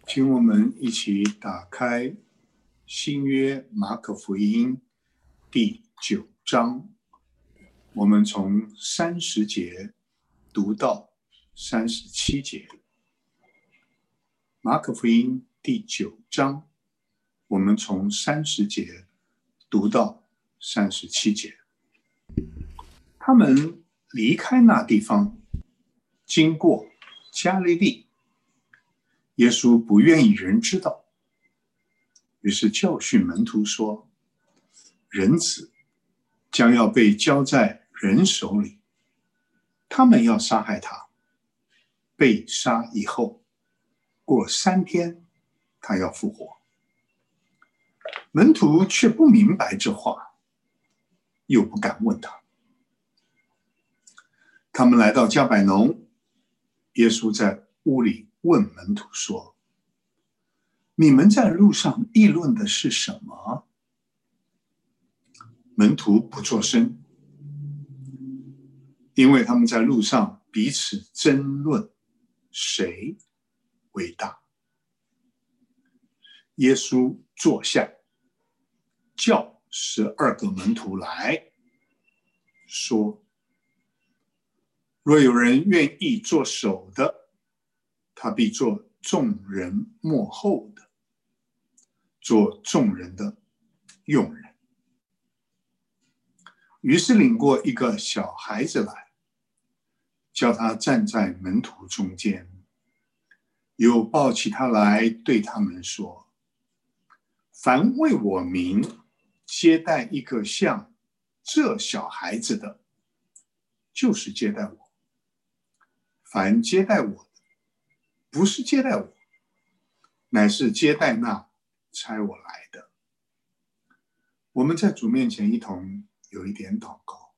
请我们一起打开新约马可福音第9章，我们从30节读到37节。马可福音第9章，我们从30节读到37节。他们离开那地方，经过加利利，耶稣不愿意人知道，于是教训门徒说：人子将要被交在人手里，他们要杀害他，被杀以后，过3天他要复活。门徒却不明白这话，又不敢问他。他们来到迦百农，耶稣在屋里问门徒说：你们在路上议论的是什么？门徒不作声，因为他们在路上彼此争论谁为大。耶稣坐下，叫12个门徒来，说：若有人愿意做首的，他必做众人末后的，做众人的用人。于是领过一个小孩子来，叫他站在门徒中间，又抱起他来，对他们说：凡为我名接待一个像这小孩子的，就是接待我。凡接待我的，不是接待我，乃是接待那差我来的。我们在主面前一同有一点祷告。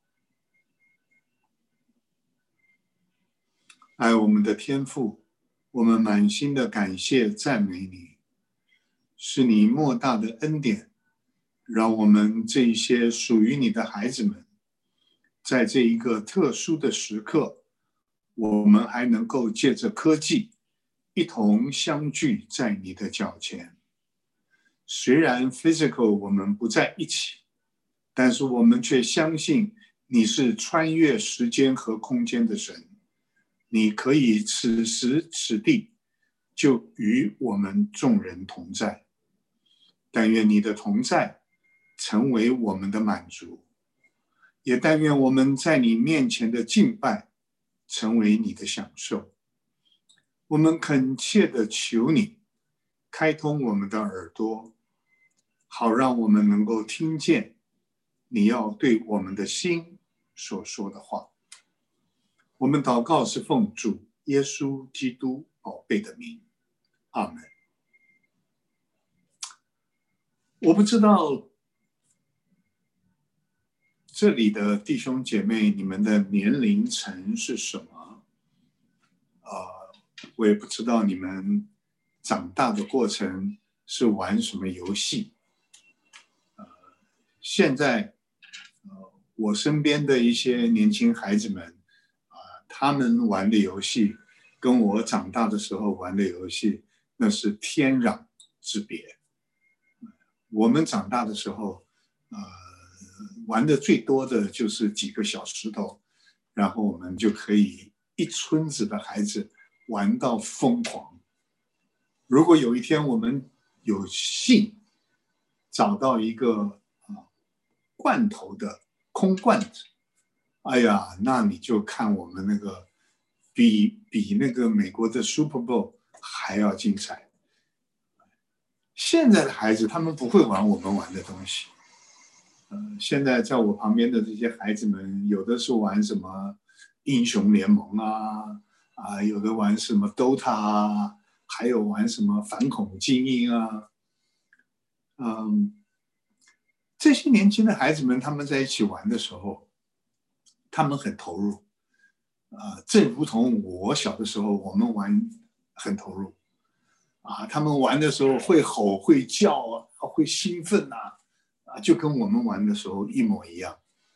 爱我们的天父，我们满心的感谢赞美你，是你莫大的恩典，让我们这一些属于你的孩子们，在这一个特殊的时刻，我们还能够借着科技一同相聚在你的脚前。虽然 physical 我们不在一起，但是我们却相信你是穿越时间和空间的神，你可以此时此地就与我们众人同在。但愿你的同在成为我们的满足，也但愿我们在你面前的敬拜成为你的享受。我们恳切地求你开通我们的耳朵，好让我们能够听见你要对我们的心所说的话。我们祷告是奉主耶稣基督宝贝的名，阿们。我不知道这里的弟兄姐妹，你们的年龄层是什么？我也不知道你们长大的过程是玩什么游戏。现在我身边的一些年轻孩子们，他们玩的游戏跟我长大的时候玩的游戏那是天壤之别。我们长大的时候玩的最多的就是几个小石头，然后我们就可以一村子的孩子玩到疯狂。如果有一天我们有幸找到一个罐头的空罐子，哎呀，那你就看我们那个比那个美国的 Super Bowl 还要精彩。现在的孩子他们不会玩我们玩的东西。现在在我旁边的这些孩子们，有的是玩什么英雄联盟有的玩什么 DOTA 啊，还有玩什么反恐精英啊。这些年轻的孩子们，他们在一起玩的时候，他们很投入。正如同我小的时候，我们玩很投入。他们玩的时候会吼会叫会兴奋就跟我们玩的时候一模一样。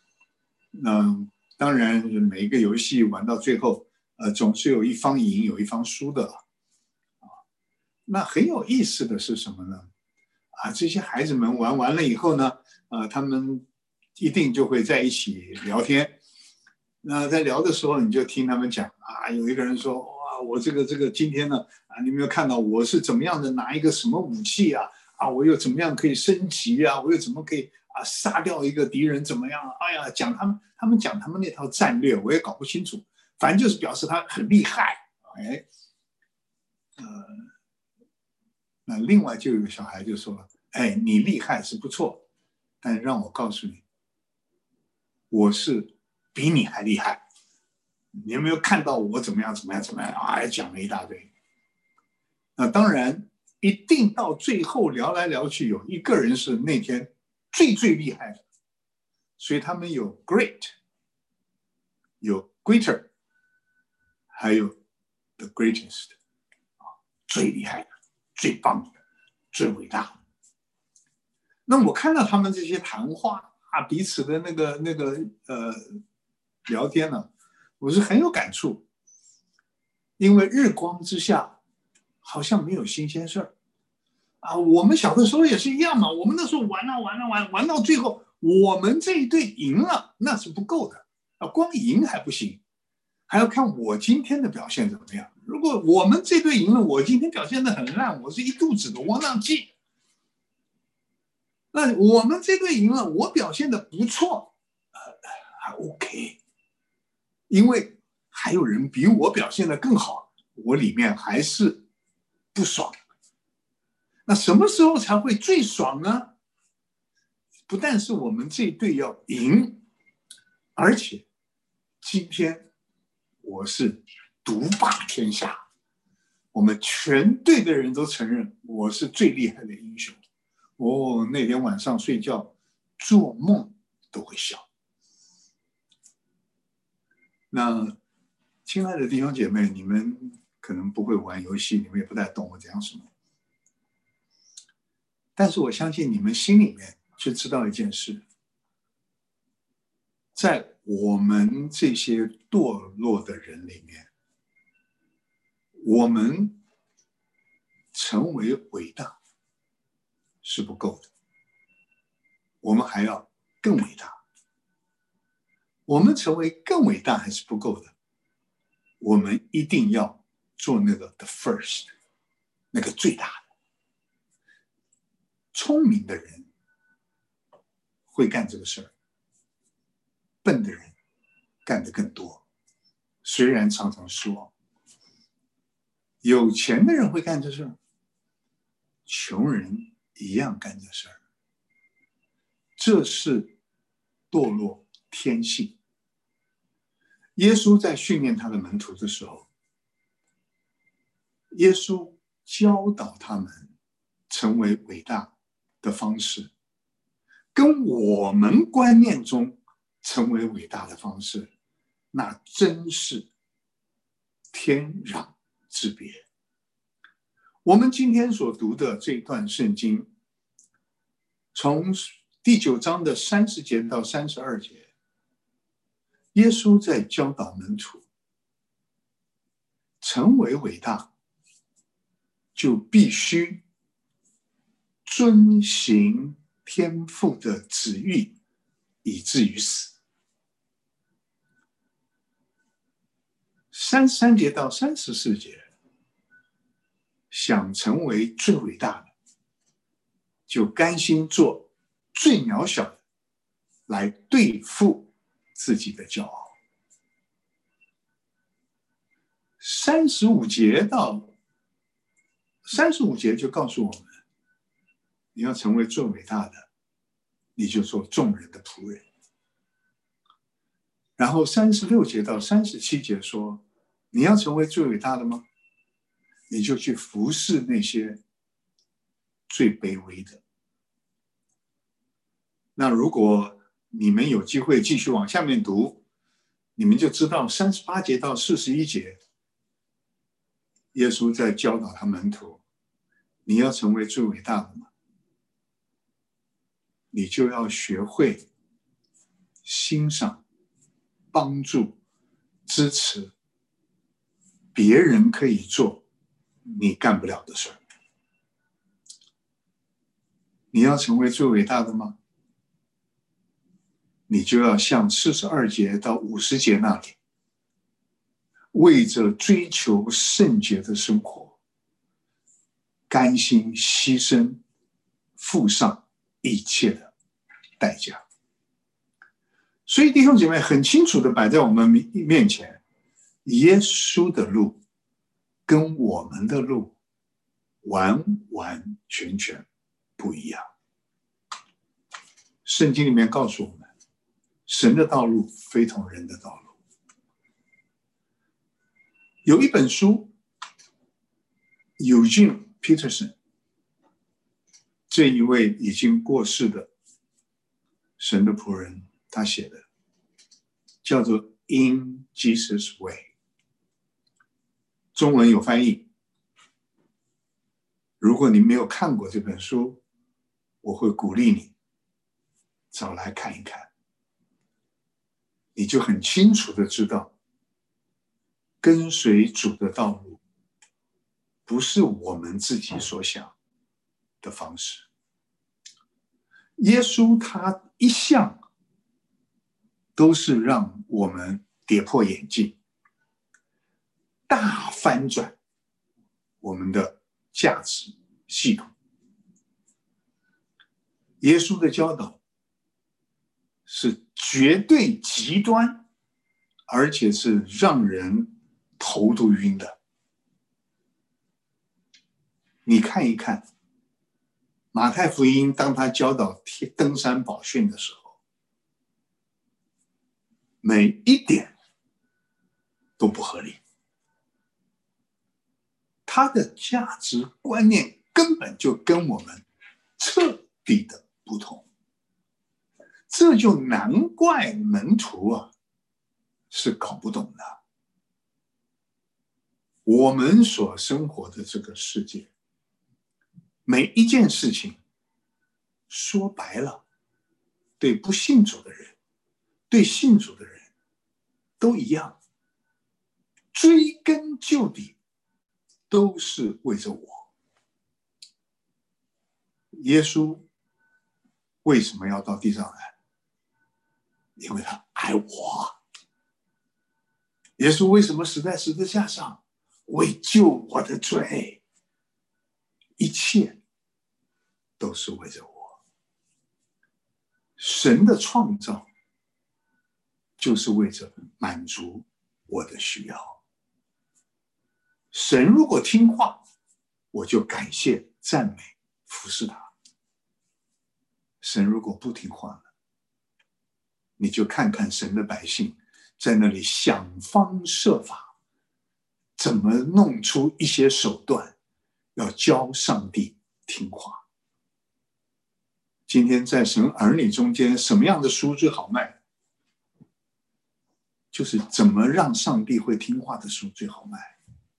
当然每一个游戏玩到最后总是有一方赢有一方输的。 那很有意思的是什么呢？这些孩子们玩完了以后呢，他们一定就会在一起聊天。那在聊的时候，你就听他们讲有一个人说，哇，我这个今天呢，你有没有看到我是怎么样的拿一个什么武器我又怎么样可以升级我又怎么可以杀掉一个敌人怎么样？哎呀，讲他们讲他们那套战略，我也搞不清楚，反正就是表示他很厉害。那另外就有个小孩就说，你厉害是不错，但让我告诉你，我是比你还厉害。你有没有看到我怎么样怎么样怎么样？讲了一大堆。那当然，一定到最后聊来聊去，有一个人是那天最厉害的，所以他们有 great， 有 greater， 还有 the greatest， 最厉害的、最棒的、最伟大的。那我看到他们这些谈话彼此的那个聊天呢，我是很有感触，因为日光之下好像没有新鲜事儿我们小的时候也是一样嘛，我们那时候玩到最后，我们这一队赢了，那是不够的光赢还不行，还要看我今天的表现怎么样。如果我们这队赢了，我今天表现得很烂，我是一肚子的窝囊气。那我们这队赢了，我表现得不错，还 OK， 因为还有人比我表现得更好，我里面还是不爽。那什么时候才会最爽呢？不但是我们这一队要赢，而且今天我是独霸天下，我们全队的人都承认我是最厉害的英雄。那天晚上睡觉做梦都会笑。那亲爱的弟兄姐妹，你们可能不会玩游戏，你们也不太懂我讲什么，但是我相信你们心里面就知道一件事，在我们这些堕落的人里面，我们成为伟大是不够的，我们还要更伟大。我们成为更伟大还是不够的，我们一定要做那个 the first， 那个最大的。聪明的人会干这个事儿，笨的人干得更多，虽然常常失望。有钱的人会干这事儿，穷人一样干这事儿。这是堕落天性。耶稣在训练他的门徒的时候，耶稣教导他们成为伟大的方式，跟我们观念中成为伟大的方式，那真是天壤之别。我们今天所读的这段圣经，从第9章的30节到32节，耶稣在教导门徒，成为伟大就必须遵行天父的旨意，以至于死。33节到34节，想成为最伟大的，就甘心做最渺小的，来对付自己的骄傲。35节就告诉我们，你要成为最伟大的，你就做众人的仆人。然后36节到37节说，你要成为最伟大的吗？你就去服侍那些最卑微的。那如果你们有机会继续往下面读，你们就知道38节到41节，耶稣在教导他门徒，你要成为最伟大的吗？你就要学会欣赏、帮助、支持别人可以做你干不了的事儿。 你要成为最伟大的吗？你就要像42节到50节那里，为着追求圣洁的生活，甘心牺牲，付上一切的代价。所以弟兄姐妹很清楚的摆在我们面前，耶稣的路跟我们的路完完全全不一样。圣经里面告诉我们，神的道路非同人的道路。有一本书 Eugene Peterson 这一位已经过世的神的仆人，他写的叫做 In Jesus Way， 中文有翻译。如果你没有看过这本书，我会鼓励你找来看一看，你就很清楚的知道，跟随主的道路不是我们自己所想的方式。耶稣他一向都是让我们跌破眼镜，大翻转我们的价值系统。耶稣的教导是绝对极端，而且是让人头都晕的。你看一看马太福音，当他教导登山宝训的时候，每一点都不合理，他的价值观念根本就跟我们彻底的不同。这就难怪门徒是搞不懂的。我们所生活的这个世界，每一件事情说白了，对不信主的人，对信主的人都一样，追根究底都是为着我。耶稣为什么要到地上来？因为他爱我。耶稣为什么死在十字架上？为救我的罪。一切都是为着我。神的创造就是为着满足我的需要。神如果听话，我就感谢、赞美、服侍他。神如果不听话了，你就看看神的百姓在那里想方设法，怎么弄出一些手段，要教上帝听话。今天在神儿女中间，什么样的书最好卖？就是怎么让上帝会听话的书最好卖。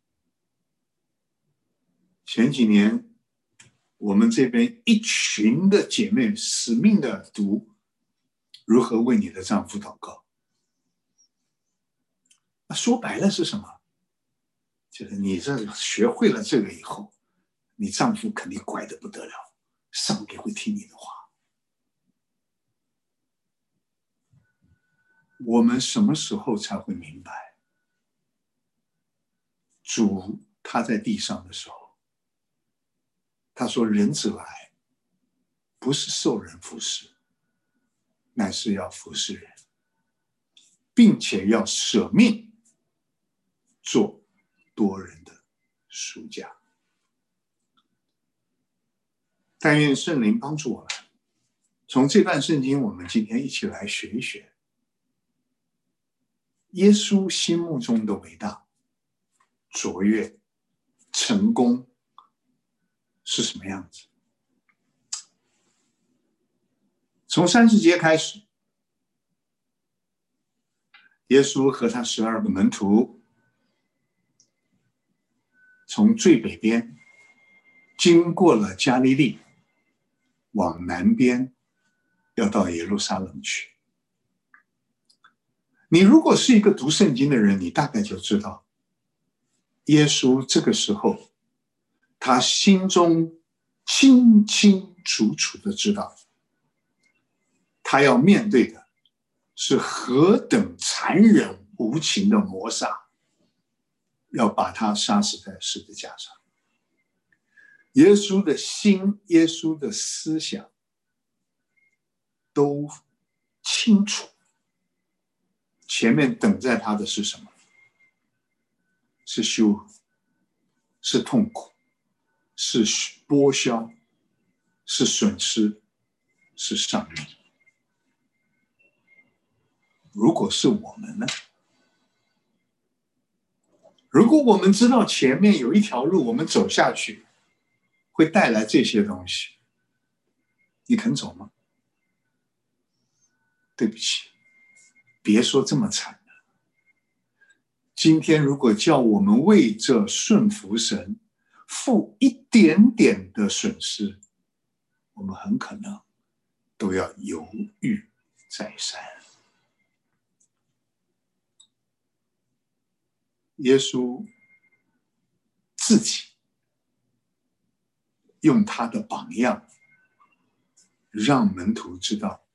前几年我们这边一群的姐妹死命的读如何为你的丈夫祷告。说白了是什么？就是你这学会了这个以后，你丈夫肯定乖得不得了，上帝会听你的话。我们什么时候才会明白，主他在地上的时候，他说人子来不是受人服侍，乃是要服侍人，并且要舍命做多人的赎价。但愿圣灵帮助我们，从这段圣经我们今天一起来学一学耶稣心目中的伟大、卓越、成功是什么样子。从30节开始，耶稣和他12个门徒从最北边经过了加利利，往南边要到耶路撒冷去。你如果是一个读圣经的人，你大概就知道，耶稣这个时候他心中清清楚楚的知道，他要面对的是何等残忍无情的谋杀，要把他杀死在十字架上。耶稣的心，耶稣的思想都清楚，前面等在他的是什么？是羞辱，是痛苦，是剥削，是损失，是伤害。如果是我们呢？如果我们知道前面有一条路，我们走下去会带来这些东西，你肯走吗？对不起，别说这么惨了。今天如果叫我们为这顺服神付一点点的损失，我们很可能都要犹豫再三。耶稣自己用他的榜样，让门徒知道，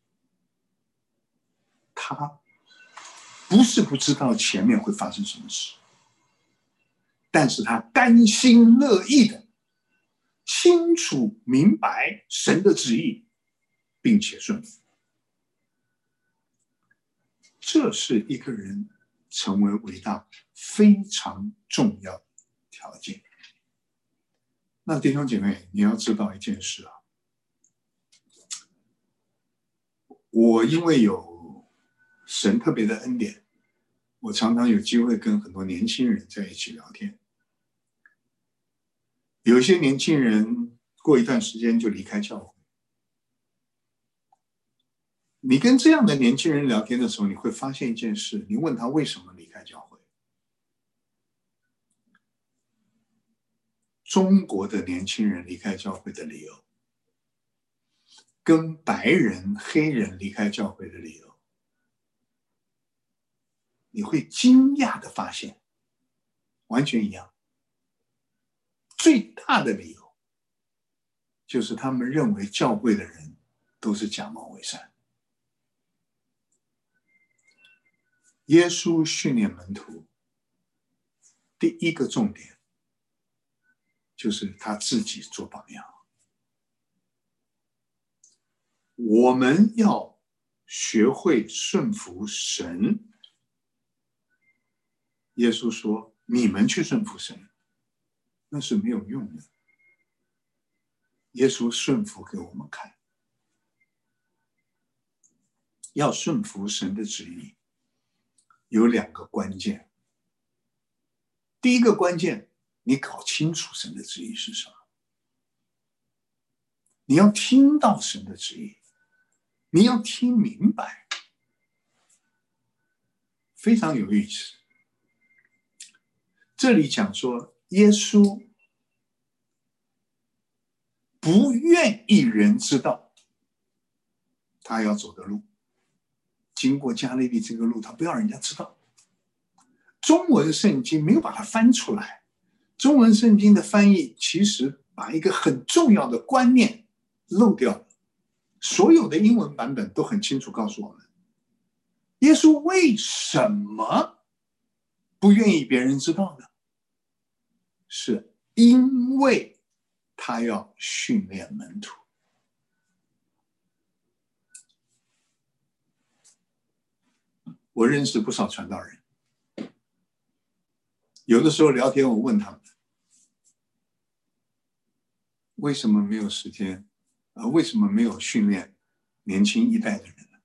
他不是不知道前面会发生什么事，但是他甘心乐意的清楚明白神的旨意，并且顺服。这是一个人成为伟大非常重要的条件。那弟兄姐妹，你要知道一件事啊，我因为有神特别的恩典，我常常有机会跟很多年轻人在一起聊天。有一些年轻人过一段时间就离开教会。你跟这样的年轻人聊天的时候，你会发现一件事，你问他为什么离开教会。中国的年轻人离开教会的理由，跟白人、黑人离开教会的理由，你会惊讶的发现，完全一样。最大的理由，就是他们认为教会的人都是假冒伪善。耶稣训练门徒，第一个重点就是他自己做榜样。我们要学会顺服神。耶稣说：“你们去顺服神，那是没有用的。”耶稣顺服给我们看，要顺服神的旨意，有两个关键。第一个关键，你搞清楚神的旨意是什么，你要听到神的旨意，你要听明白。非常有意思。这里讲说，耶稣不愿意人知道他要走的路，经过加利利这个路，他不要人家知道。中文圣经没有把它翻出来，中文圣经的翻译其实把一个很重要的观念漏掉了。所有的英文版本都很清楚告诉我们，耶稣为什么不愿意别人知道呢？是因为他要训练门徒。我认识不少传道人，有的时候聊天我问他们，为什么没有时间为什么没有训练年轻一代的人呢？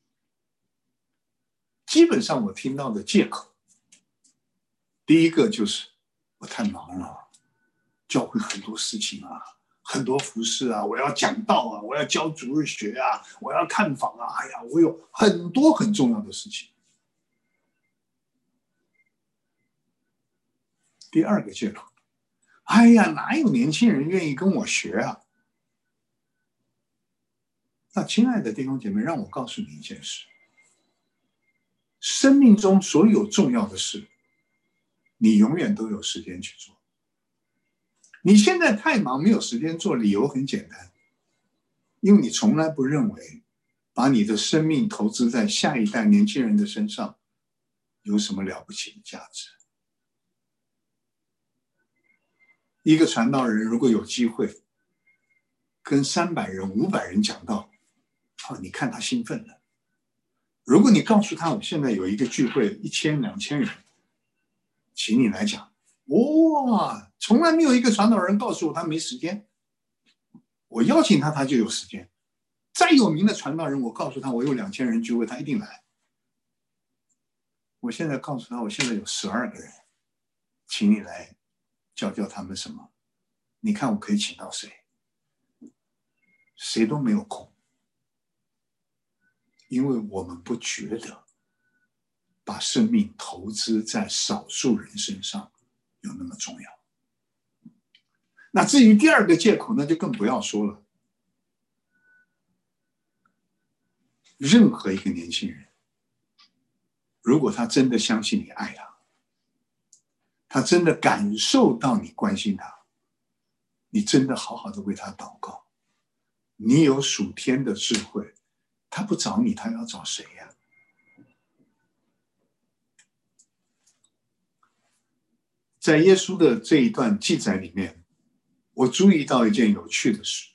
基本上我听到的借口，第一个就是我太忙了，教会很多事情啊，很多服事啊，我要讲道啊，我要教主日学啊，我要看访啊，哎呀，我有很多很重要的事情。第二个借口，哎呀，哪有年轻人愿意跟我学啊？那亲爱的弟兄姐妹，让我告诉你一件事，生命中所有重要的事，你永远都有时间去做。 你现在太忙，没有时间做，理由很简单，因为你从来不认为把你的生命投资在下一代年轻人的身上有什么了不起的价值。一个传道人如果有机会跟300人、500人讲道，你看他兴奋了。如果你告诉他，我现在有一个聚会，1000、2000人，请你来讲，哇，从来没有一个传道人告诉我他没时间，我邀请他，他就有时间。再有名的传道人，我告诉他我有2000人聚会，他一定来。我现在告诉他，我现在有12个人，请你来教他们什么？你看我可以请到谁？谁都没有空，因为我们不觉得把生命投资在少数人身上有那么重要。那至于第二个借口，那就更不要说了。任何一个年轻人，如果他真的相信你爱他，他真的感受到你关心他，你真的好好的为他祷告，你有属天的智慧，他不找你，他要找谁呀？在耶稣的这一段记载里面，我注意到一件有趣的事，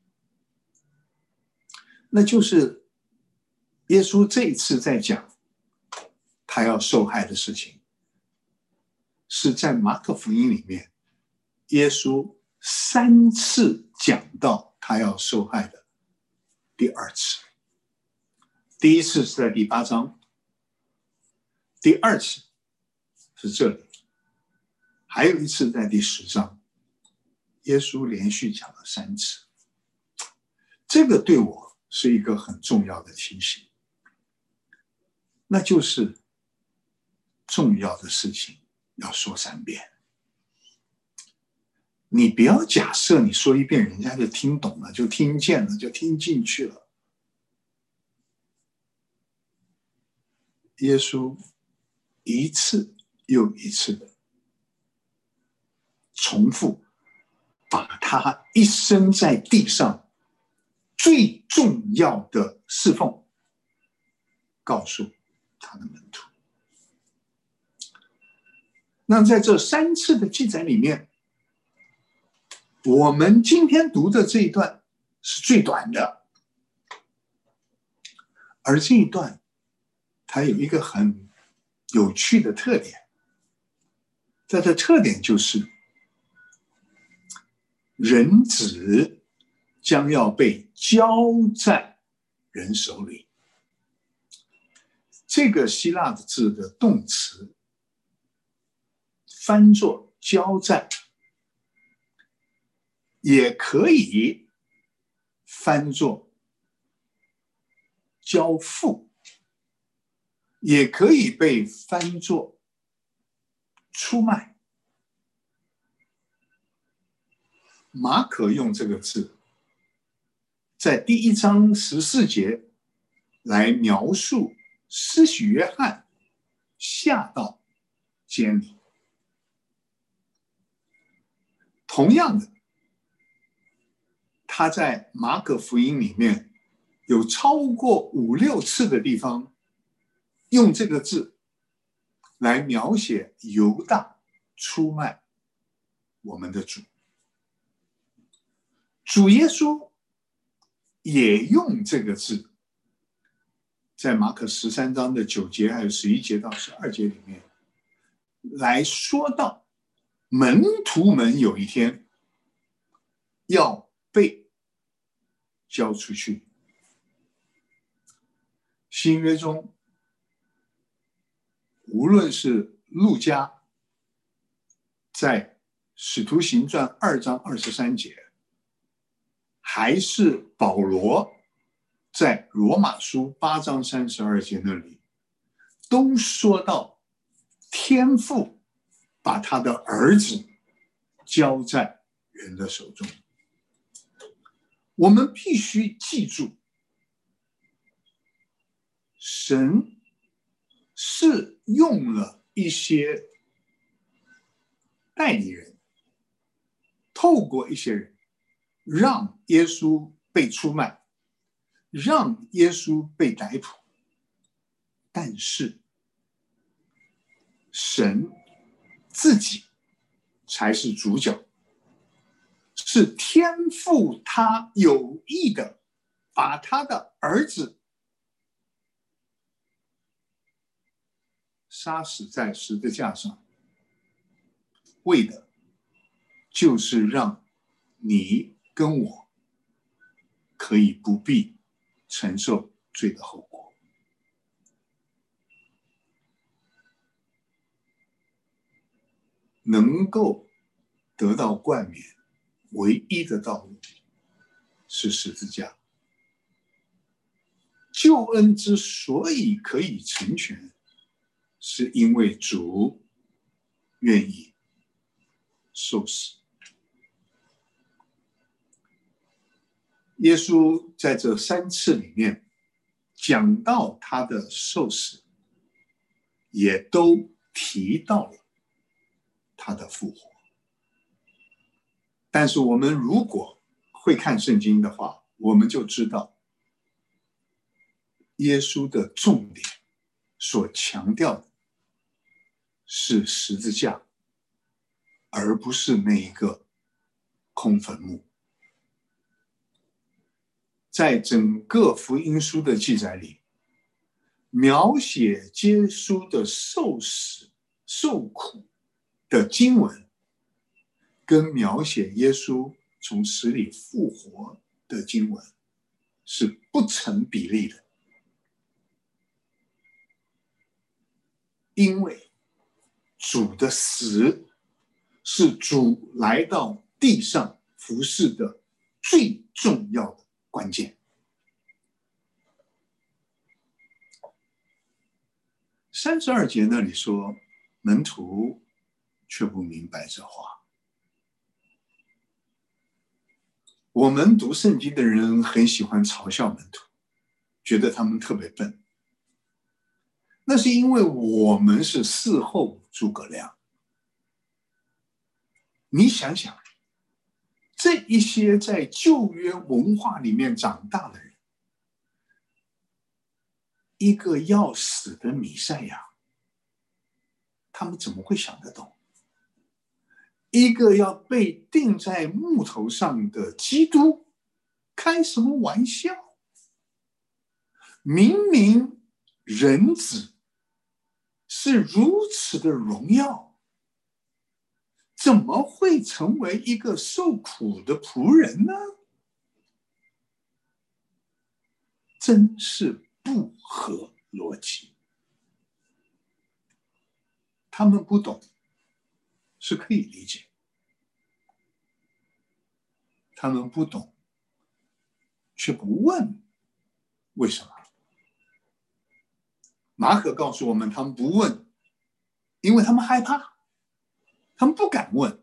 那就是耶稣这一次在讲他要受害的事情，是在马可福音里面，耶稣3次讲到他要受害的第2次。第一次是在第8章，第2次是这里，还有一次在第10章。耶稣连续讲了3次，这个对我是一个很重要的提醒，那就是重要的事情要说3遍。你不要假设你说1遍人家就听懂了，就听见了，就听进去了。耶稣一次又一次的重复，把他一生在地上最重要的侍奉告诉他的门徒。那在这3次的记载里面，我们今天读的这一段是最短的，而这一段它有一个很有趣的特点，这个特点就是人子将要被交在人手里。这个希腊的字的动词翻作交在，也可以翻作交付，也可以被翻作出卖。马可用这个字在第1章14节来描述施洗约翰下到监里。同样的，他在马可福音里面有超过5、6次的地方用这个字来描写犹大出卖我们的主。主耶稣也用这个字，在马可13章的9节还有11节到12节里面来说到门徒们有一天要被交出去。新约中无论是路加在使徒行传2章23节，还是保罗在罗马书8章32节那里，都说到天父把他的儿子交在人的手中。我们必须记住，神是用了一些代理人， 透过一些人，让耶稣被出卖，让耶稣被逮捕。但是神自己才是主角，是天父他有意的把他的儿子杀死在十字架上，为的就是让你跟我可以不必承受罪的后果。能够得到冠冕，唯一的道路是十字架。救恩之所以可以成全，是因为主愿意受死。耶稣在这3次里面讲到他的受死，也都提到了他的复活。但是我们如果会看圣经的话，我们就知道耶稣的重点所强调的是十字架，而不是那一个空坟墓。在整个福音书的记载里，描写耶稣的受死受苦的经文，跟描写耶稣从死里复活的经文是不成比例的。因为主的死是主来到地上服事的最重要的关键。32节那里说，门徒却不明白这话。我们读圣经的人很喜欢嘲笑门徒，觉得他们特别笨。那是因为我们是事后诸葛亮。你想想，这一些在旧约文化里面长大的人，一个要死的弥赛亚，他们怎么会想得懂？一个要被钉在木头上的基督，开什么玩笑？明明人子是如此的荣耀，怎么会成为一个受苦的仆人呢？真是不合逻辑。他们不懂是可以理解，他们不懂却不问为什么。马可告诉我们，他们不问，因为他们害怕，他们不敢问。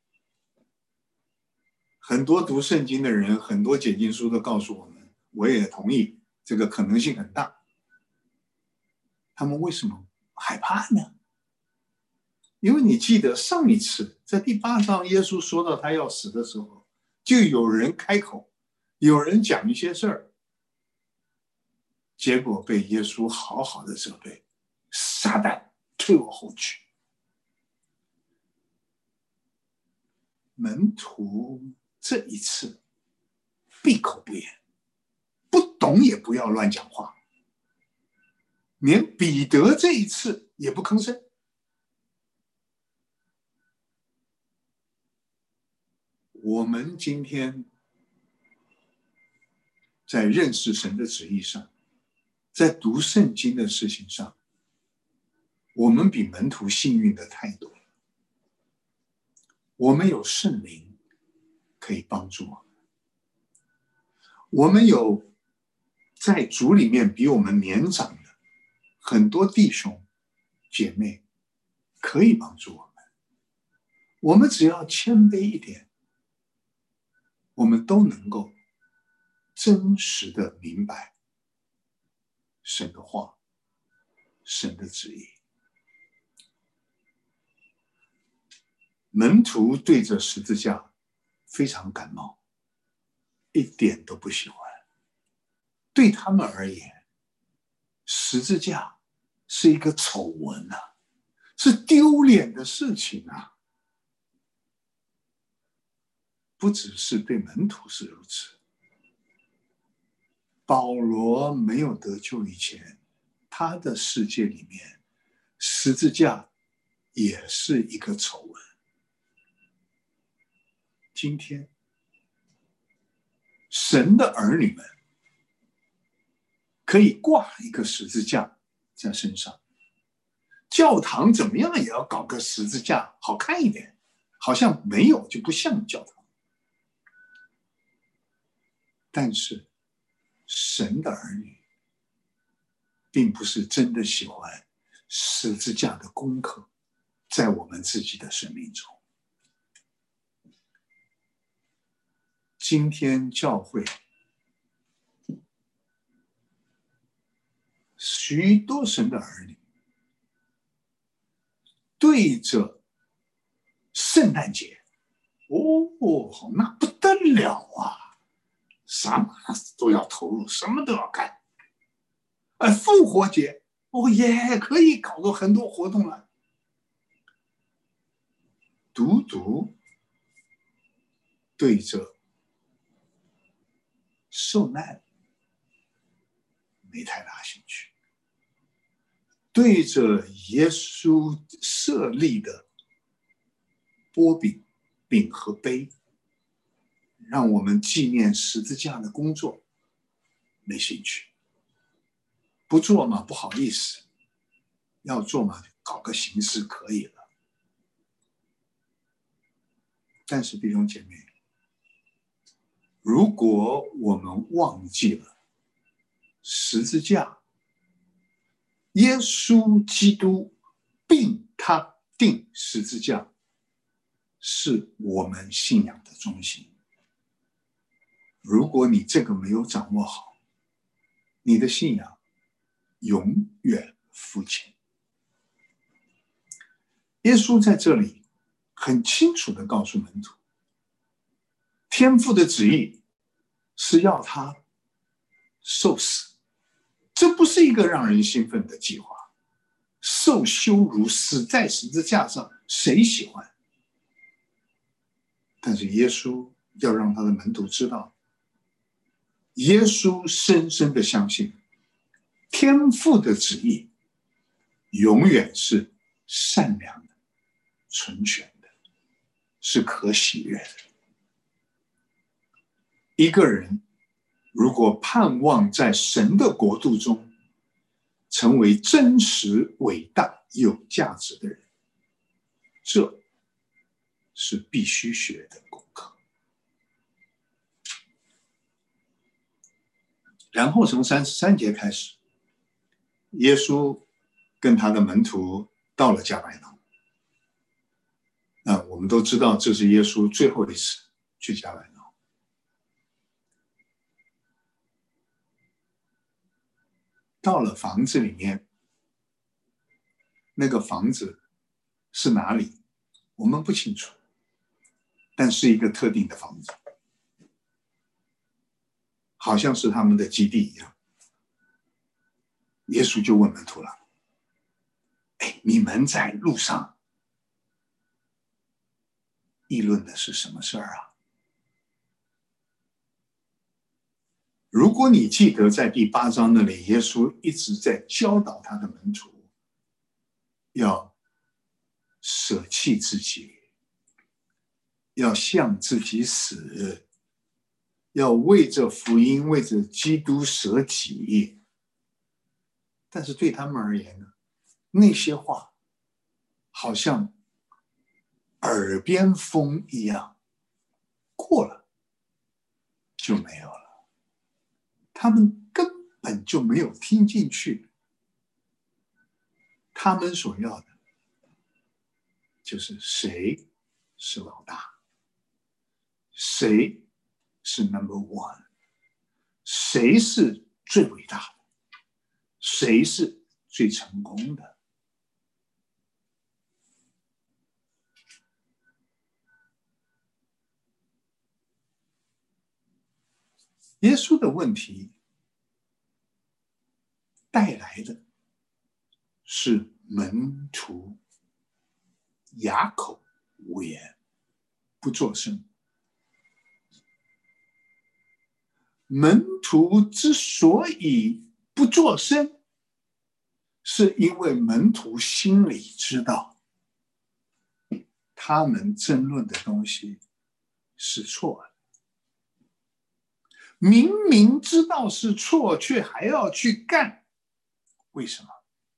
很多读圣经的人，很多解经书都告诉我们，我也同意，这个可能性很大。他们为什么害怕呢？因为你记得上一次在第8章，耶稣说到他要死的时候，就有人开口，有人讲一些事儿，结果被耶稣好好的责备，撒旦退我后去。门徒这一次闭口不言，不懂也不要乱讲话，连彼得这一次也不吭声。我们今天在认识神的旨意上，在读圣经的事情上，我们比门徒幸运的太多了。我们有圣灵可以帮助我们，我们有在主里面比我们年长的很多弟兄姐妹可以帮助我们。我们只要谦卑一点，我们都能够真实的明白神的话，神的旨意。门徒对着十字架非常感冒，一点都不喜欢。对他们而言，十字架是一个丑闻啊，是丢脸的事情啊。不只是对门徒是如此，保罗没有得救以前，他的世界里面，十字架也是一个丑闻。今天，神的儿女们可以挂一个十字架在身上，教堂怎么样也要搞个十字架，好看一点，好像没有就不像教堂。但是，神的儿女并不是真的喜欢十字架的功课在我们自己的生命中。今天教会许多神的儿女对着圣诞节，那不得了啊，什么都要投入，什么都要干。复活节也可以搞个很多活动了，独独对着受难没太大兴趣，对着耶稣设立的波饼和杯，让我们纪念十字架的工作没兴趣。不做嘛不好意思，要做嘛搞个形式可以了。但是弟兄姐妹，如果我们忘记了十字架，耶稣基督并他定十字架是我们信仰的中心。如果你这个没有掌握好，你的信仰永远肤浅。耶稣在这里很清楚地告诉门徒，天父的旨意是要他受死，这不是一个让人兴奋的计划。受羞辱，死在十字架上，谁喜欢？但是耶稣要让他的门徒知道，耶稣深深地相信，天父的旨意永远是善良的、纯全的，是可喜悦的。一个人如果盼望在神的国度中成为真实、伟大、有价值的人，这是必须学的功课。然后从33节开始，耶稣跟他的门徒到了加百农。那我们都知道，这是耶稣最后一次去加百农。到了房子里面，那个房子是哪里，我们不清楚，但是一个特定的房子，好像是他们的基地一样。耶稣就问门徒了：你们在路上议论的是什么事儿啊？如果你记得在第8章那里，耶稣一直在教导他的门徒要舍弃自己，要向自己死，要为着福音，为着基督舍己。但是对他们而言呢，那些话好像耳边风一样，过了就没有了。他们根本就没有听进去。他们所要的就是谁是老大，谁是 No.1， 谁是最伟大的，谁是最成功的。 耶稣的问题带来的是门徒哑口无言，不作声。门徒之所以不作声，是因为门徒心里知道，他们争论的东西是错的。明明知道是错，却还要去干，为什么？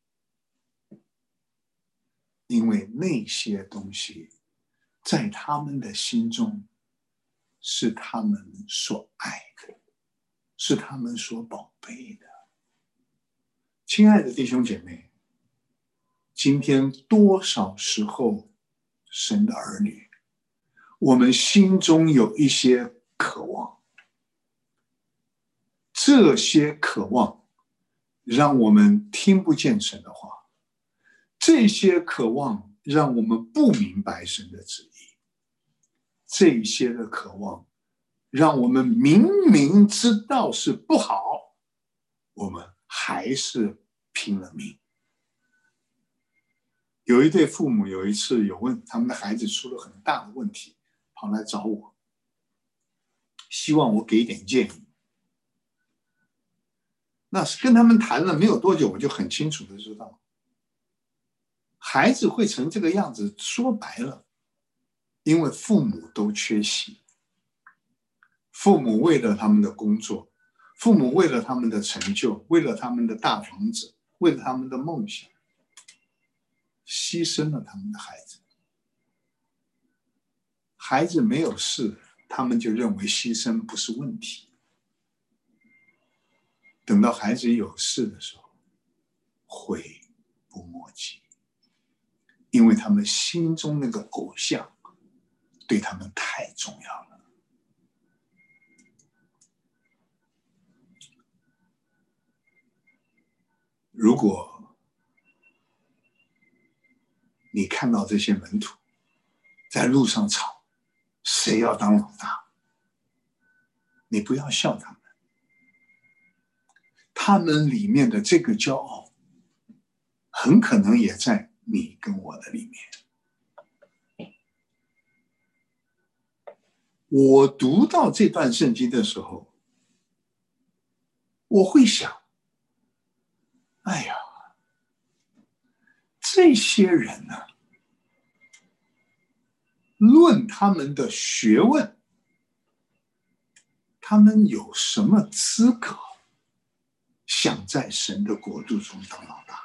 因为那些东西在他们的心中是他们所爱的，是他们所宝贝的。亲爱的弟兄姐妹，今天多少时候，神的儿女，我们心中有一些渴望，这些渴望让我们听不见神的话，这些渴望让我们不明白神的旨意，这些的渴望让我们明明知道是不好，我们还是拼了命。有一对父母有一次有问他们的孩子出了很大的问题，跑来找我，希望我给点建议。那跟他们谈了没有多久，我就很清楚的知道，孩子会成这个样子，说白了，因为父母都缺席。父母为了他们的工作，父母为了他们的成就，为了他们的大房子，为了他们的梦想，牺牲了他们的孩子。孩子没有事，他们就认为牺牲不是问题。等到孩子有事的时候，悔不莫及，因为他们心中那个偶像对他们太重要了。如果你看到这些门徒在路上吵，谁要当老大，你不要笑他们，他们里面的这个骄傲很可能也在你跟我的里面。我读到这段圣经的时候，我会想，哎呀，这些人呢，论他们的学问，他们有什么资格想在神的国度中当老大？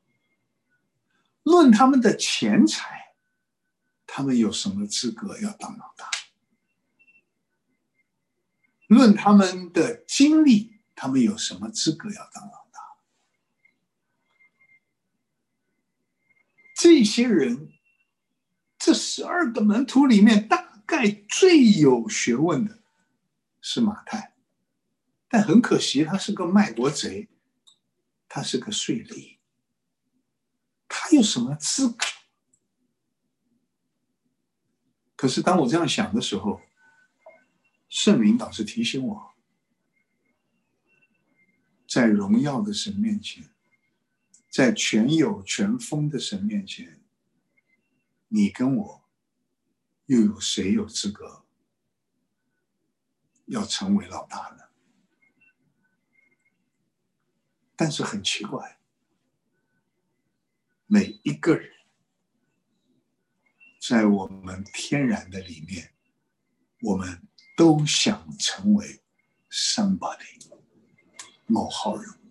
论他们的钱财，他们有什么资格要当老大？论他们的经历，他们有什么资格要当老大？这些人，这12个门徒里面，大概最有学问的是马太，但很可惜，他是个卖国贼，他是个税吏，他有什么资格？可是当我这样想的时候，圣灵导师提醒我，在荣耀的神面前，在全有全丰的神面前，你跟我又有谁有资格要成为老大呢？但是很奇怪，每一个人在我们天然的里面，我们都想成为 somebody 某号人物。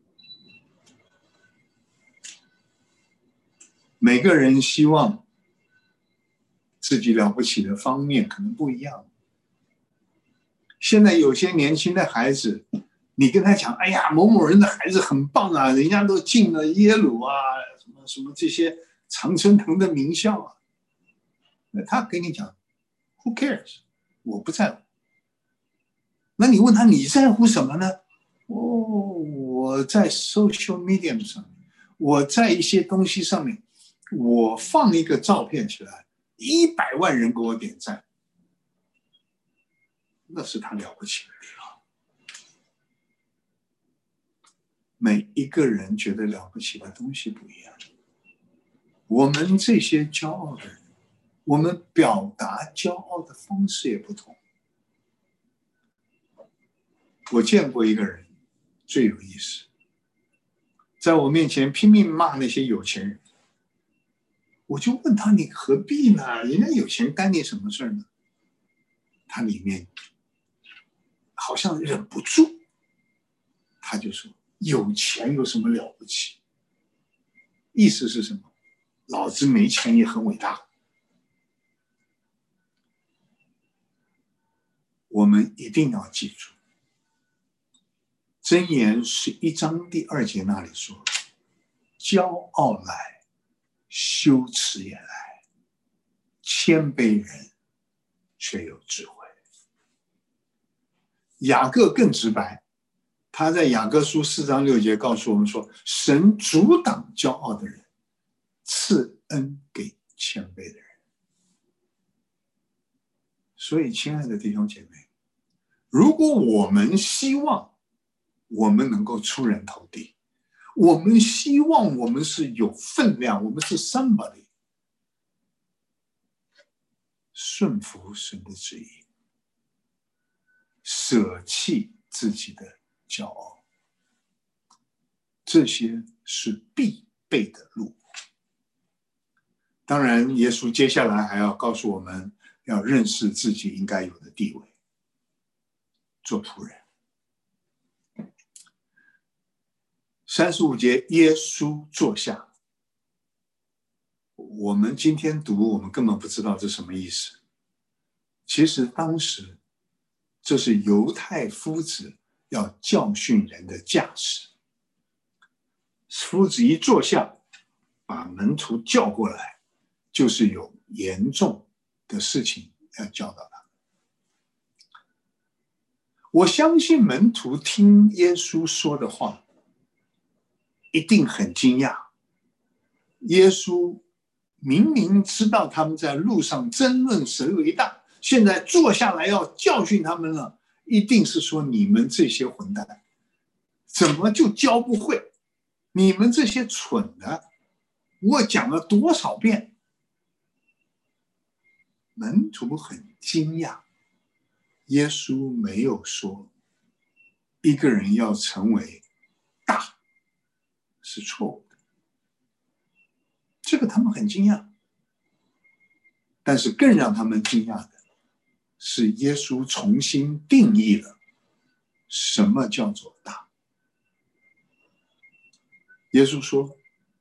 每个人希望自己了不起的方面可能不一样。现在有些年轻的孩子，你跟他讲，哎呀，某某人的孩子很棒啊，人家都进了耶鲁啊，什么这些常春藤的名校啊，那他跟你讲 ，Who cares？ 我不在乎。那你问他你在乎什么呢？我在 social media 上面，我在一些东西上面，我放一个照片起来，100万人给我点赞，那是他了不起的地方。 每一个人觉得了不起的东西不一样。我们这些骄傲的人，我们表达骄傲的方式也不同。我见过一个人最有意思，在我面前拼命骂那些有钱人，我就问他：你何必呢？人家有钱干你什么事呢？他里面好像忍不住，他就说：有钱有什么了不起？意思是什么？老子没钱也很伟大。我们一定要记住，箴言11章第2节那里说：骄傲来，羞耻也来，谦卑人却有智慧。雅各更直白，他在雅各书4章6节告诉我们说：神阻挡骄傲的人，赐恩给谦卑的人。所以亲爱的弟兄姐妹，如果我们希望我们能够出人头地，我们希望我们是有分量，我们是 somebody， 顺服神的旨意，舍弃自己的骄傲，这些是必备的路。当然，耶稣接下来还要告诉我们，要认识自己应该有的地位，做仆人。35节，耶稣坐下。我们今天读，我们根本不知道这什么意思。其实当时这是犹太夫子要教训人的架势。夫子一坐下，把门徒叫过来，就是有严重的事情要教导他。我相信门徒听耶稣说的话，一定很惊讶。耶稣明明知道他们在路上争论谁为大，现在坐下来要教训他们了，一定是说你们这些混蛋，怎么就教不会？你们这些蠢的，我讲了多少遍？门徒很惊讶，耶稣没有说一个人要成为大是错误的，这个他们很惊讶。但是更让他们惊讶的是，耶稣重新定义了什么叫做大。耶稣说，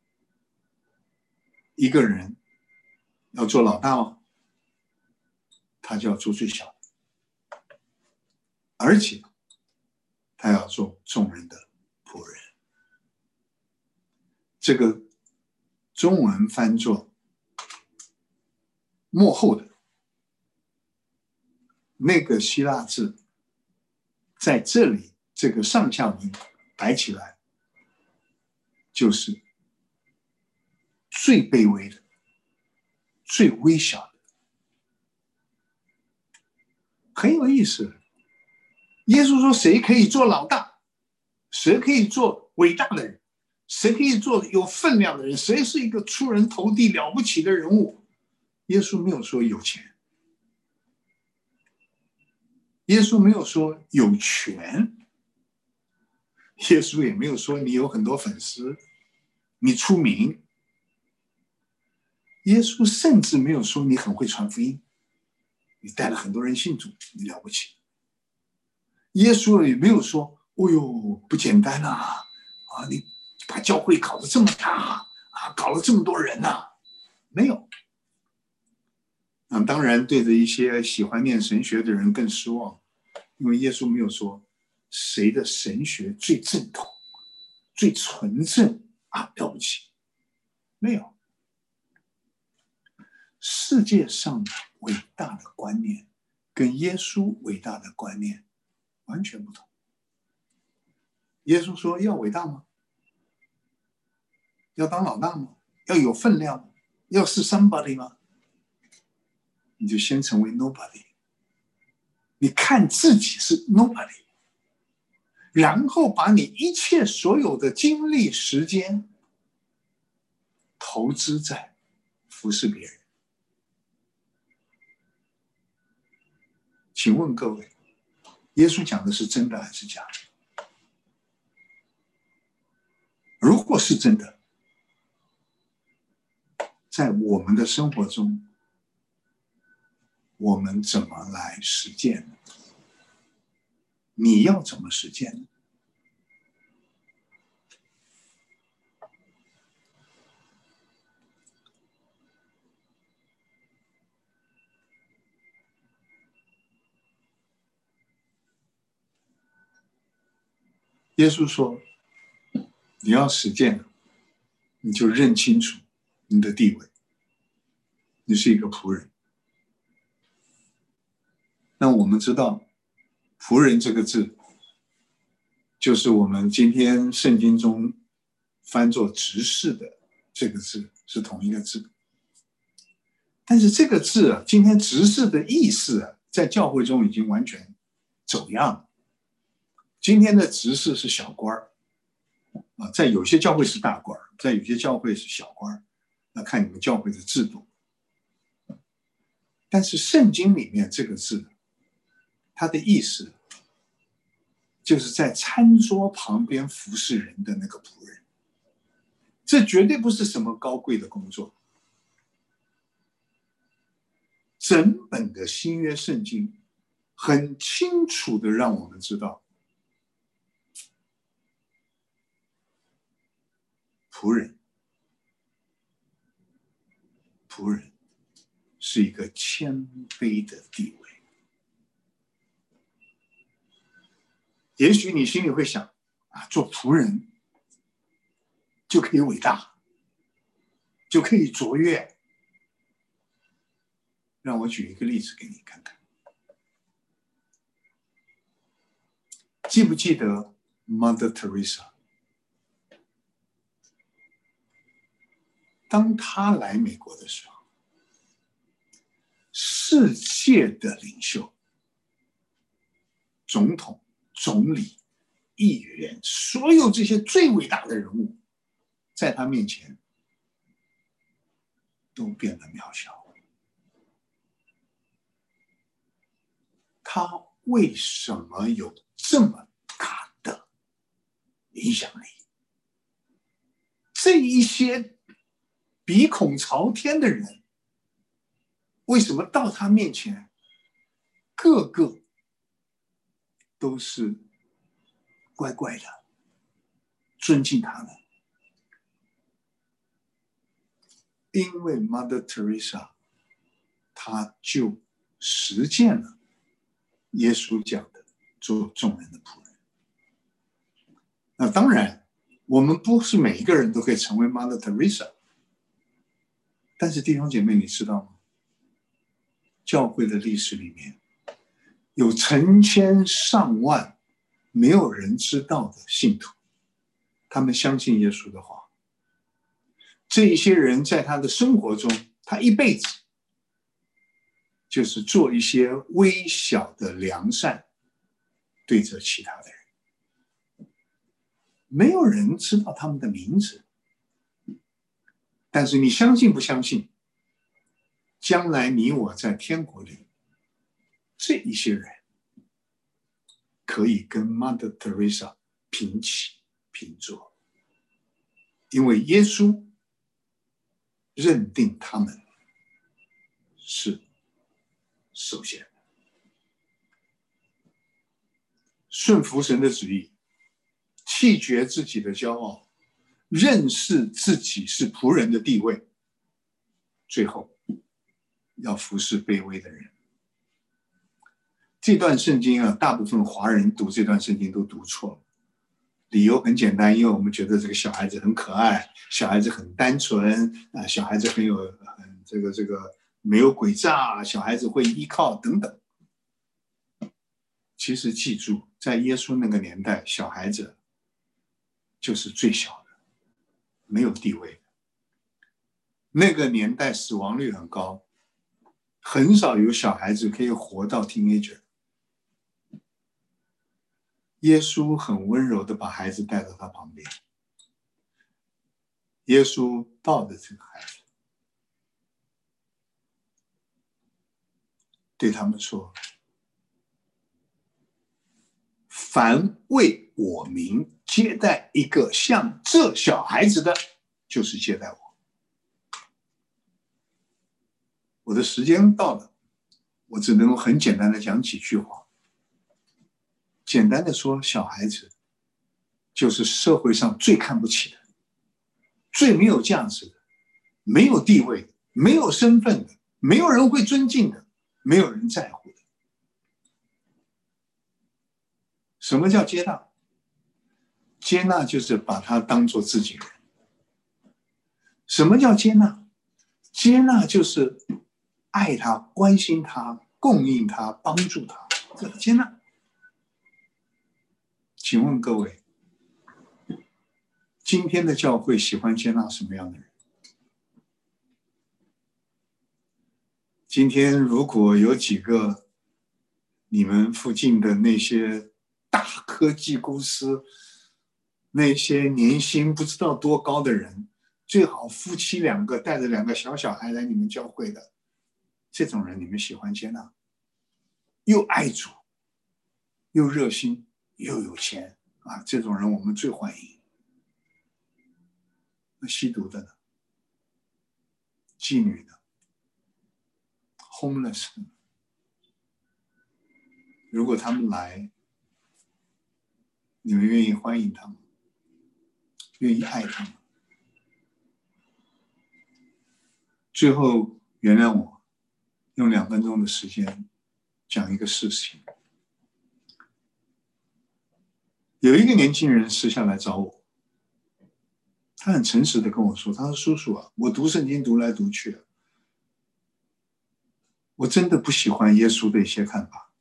一个人要做老大吗？他就要做最小的，而且他要做众人的仆人。这个中文翻作末后的，那个希腊字在这里这个上下文摆起来，就是最卑微的，最微小的。很有意思。耶稣说，谁可以做老大？谁可以做伟大的人？谁可以做有分量的人？谁是一个出人头地了不起的人物？耶稣没有说有钱，耶稣没有说有权，耶稣也没有说你有很多粉丝，你出名。耶稣甚至没有说你很会传福音，你带了很多人信主，你了不起。耶稣也没有说，哦呦，不简单啊，你把教会搞得这么大啊，搞了这么多人啊，没有。当然对着一些喜欢念神学的人更失望，因为耶稣没有说谁的神学最正统、最纯正啊，了不起，没有。世界上伟大的观念跟耶稣伟大的观念完全不同。耶稣说要伟大吗？要当老大吗？要有分量吗？要是 somebody 吗？你就先成为 nobody。你看自己是 nobody， 然后把你一切所有的精力、时间投资在服侍别人。请问各位，耶稣讲的是真的还是假的？如果是真的，在我们的生活中，我们怎么来实践呢？你要怎么实践呢？耶稣说，你要实践，你就认清楚你的地位，你是一个仆人。那我们知道仆人这个字就是我们今天圣经中翻作执事的这个字，是同一个字。但是这个字啊，今天执事的意思啊，在教会中已经完全走样了。今天的执事是小官儿啊，在有些教会是大官儿，在有些教会是小官儿，那看你们教会的制度。但是圣经里面这个字，它的意思就是在餐桌旁边服侍人的那个仆人。这绝对不是什么高贵的工作。整本的新约圣经很清楚的让我们知道，仆人是一个谦卑的地位。也许你心里会想啊，做仆人就可以伟大，就可以卓越。让我举一个例子给你看看。记不记得 Mother Teresa？ 当她来美国的时候，世界的领袖、总统、总理、议员，所有这些最伟大的人物，在她面前都变得渺小。他为什么有这么大的影响力？这一些鼻孔朝天的人，为什么到他面前，个个都是乖乖的，尊敬他们？因为 Mother Teresa， 他就实践了耶稣讲的做众人的仆人。那当然，我们不是每一个人都可以成为 Mother Teresa， 但是弟兄姐妹，你知道吗？教会的历史里面，有成千上万没有人知道的信徒，他们相信耶稣的话。这一些人在他的生活中，他一辈子就是做一些微小的良善，对着其他的人。没有人知道他们的名字，但是你相信不相信？将来你我在天国里，这一些人可以跟 Mother Teresa 平起平坐，因为耶稣认定他们是首先的。顺服神的旨意，弃绝自己的骄傲，认识自己是仆人的地位，最后要服侍卑微的人。这段圣经啊，大部分华人读这段圣经都读错了。理由很简单，因为我们觉得这个小孩子很可爱，小孩子很单纯啊，小孩子很这个没有诡诈，小孩子会依靠等等。其实记住，在耶稣那个年代，小孩子就是最小的，没有地位的。那个年代死亡率很高，很少有小孩子可以活到 teenager。 耶稣很温柔的把孩子带到他旁边，耶稣抱着这个孩子，对他们说：凡为我名接待一个像这小孩子的，就是接待我。我的时间到了，我只能很简单的讲几句话。简单的说，小孩子就是社会上最看不起的，最没有价值的，没有地位的，没有身份的，没有人会尊敬的，没有人在乎的。什么叫接纳？接纳就是把他当作自己人。什么叫接纳？接纳就是爱他、关心他、供应他、帮助他，这个接纳。请问各位，今天的教会喜欢接纳什么样的人？今天如果有几个你们附近的那些大科技公司，那些年薪不知道多高的人，最好夫妻两个带着2个小孩来你们教会的，这种人你们喜欢接纳？又爱主，又热心，又有钱啊！这种人我们最欢迎。那吸毒的呢？妓女呢？ homeless 呢？如果他们来，你们愿意欢迎他们，愿意爱他们？最后原谅我用2分钟的时间讲一个事情。有一个年轻人私下来找我，他很诚实的跟我说，他说：叔叔啊，我读圣经读来读去，我真的不喜欢耶稣的一些看法，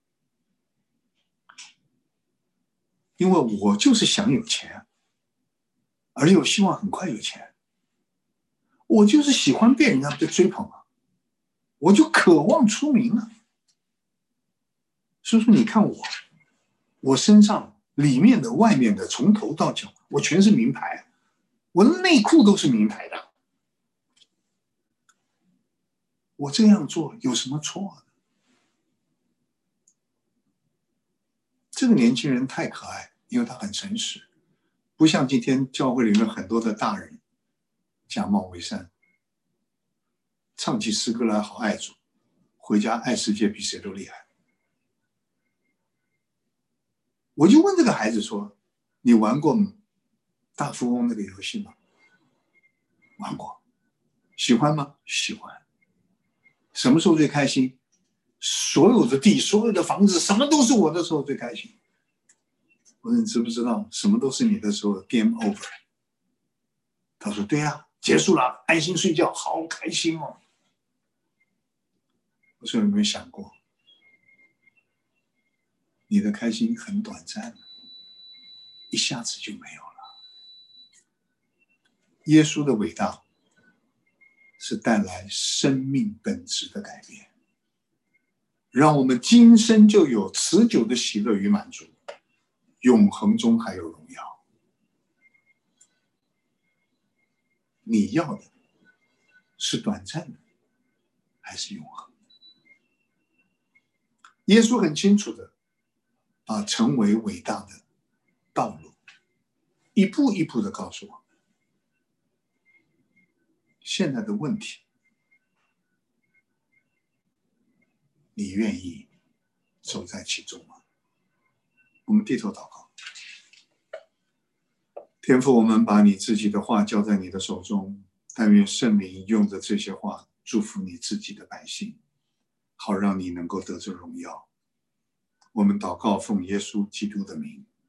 因为我就是想有钱，而且我希望很快有钱，我就是喜欢被人家的追捧啊，我就渴望出名啊。叔叔你看我身上里面的外面的从头到脚我全是名牌，我的内裤都是名牌的，我这样做有什么错？这个年轻人太可爱，因为他很诚实，不像今天教会里面很多的大人假冒为善，唱起诗歌来好爱主，回家爱世界比谁都厉害。我就问这个孩子说：你玩过大富翁那个游戏吗？玩过。喜欢吗？喜欢。什么时候最开心？所有的地、所有的房子，什么都是我的时候最开心。我说你知不知道，什么都是你的时候 ，game over。他说对呀，结束了，安心睡觉，好开心哦。我说有没有想过，你的开心很短暂，一下子就没有了。耶稣的伟大是带来生命本质的改变，让我们今生就有持久的喜乐与满足，永恒中还有荣耀。你要的是短暂的还是永恒？耶稣很清楚的把成为伟大的道路一步一步的告诉我。现在的问题，你愿意走在其中吗？我们低头祷告。天父，我们把你自己的话交在你的手中，但愿圣灵用着这些话祝福你自己的百姓，好让你能够得着荣耀。我们祷告奉耶稣基督的名。